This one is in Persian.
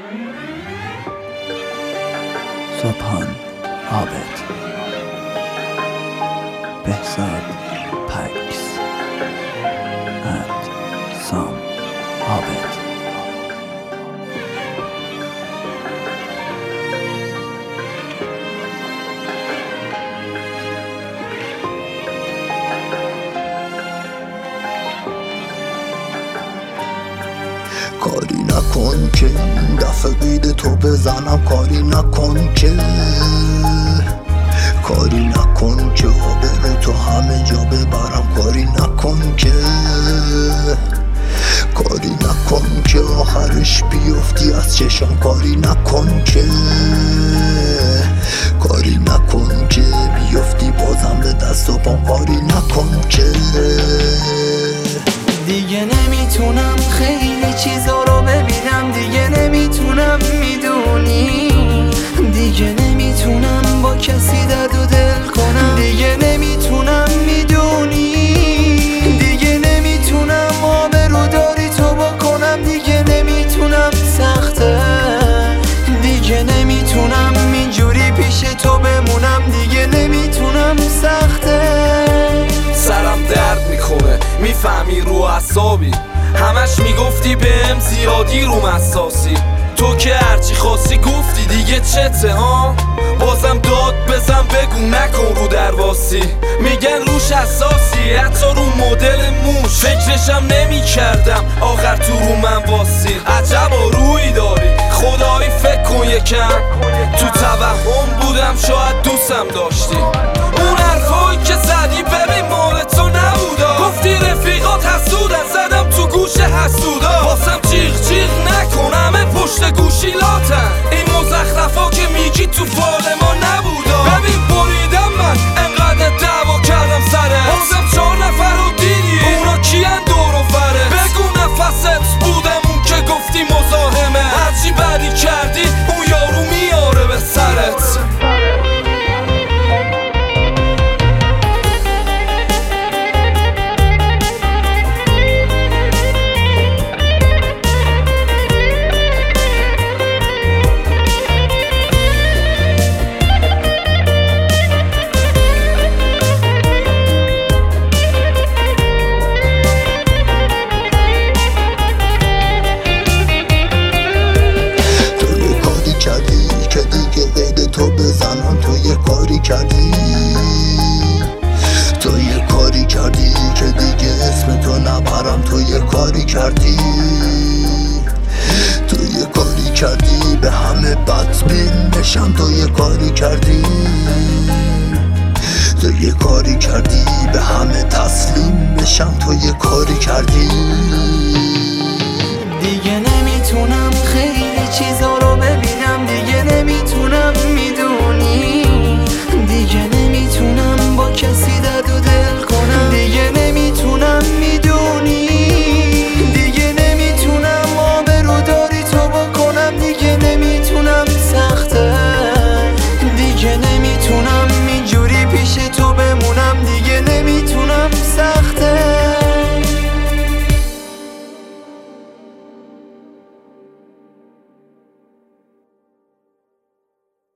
سبحان عابد، بهزاد پکس and سام عابد. کاری نکن که این دفعه قید تو بزنم، کاری نکن که آبرو تو همه جا ببرم، کاری نکن که آخرش بیفتی از چشم، کاری نکن که بیفتی بازم به دست و پام، کاری نکن که دیگه نمیتونم خیلی چیزا رو ببینم، دیگه نمیتونم میدونی، دیگه نمیتونم با کسی درد و دل کنم، دیگه نمیتونم میدونی، دیگه نمیتونم آبرو داری تو بکنم، دیگه نمیتونم سخته، دیگه نمیتونم اینجوری پیش تو بمونم، دیگه نمیتونم سخته. سرم درد میکنه میفهمی رو اعصابی، همش میگفتی بهم زیادی رو حساسی، تو که هرچی خواستی گفتی دیگه چته ها، بازم داد بزن بگو نکن رو درواسی، میگن روش حساسی حتی رو مدل موش، فکرشم نمی کردم آخر تو رو من واسی، عجب روی داری خدایی فکر کن یکم، تو توهم بودم شاید دوستم داشتی، اون حرفایی که زدی ببین مال تو نبودا، گفتی رفیقات حسودن زدم تو گوش حسودا، واسم جیغ جیغ نکن همه پشت گوشیلاتن، این مزخرفا که میگی تو فال ما نبودا، ببین بریدم من انقدر دعوا کردم سره، بازم 4 نفر رو دیدی اونا کیان دور و فره، بگو نفست بودم اون که گفتی مزاحمه، هرچی بدی کردی اون یارو میاره به سرت. تو یه کاری کردی که دیگه اسم تو نبرم، تو یه کاری کردی به همه بدبین بشم، تو یه کاری کردی به همه تسلیم بشم، تو یه کاری کردی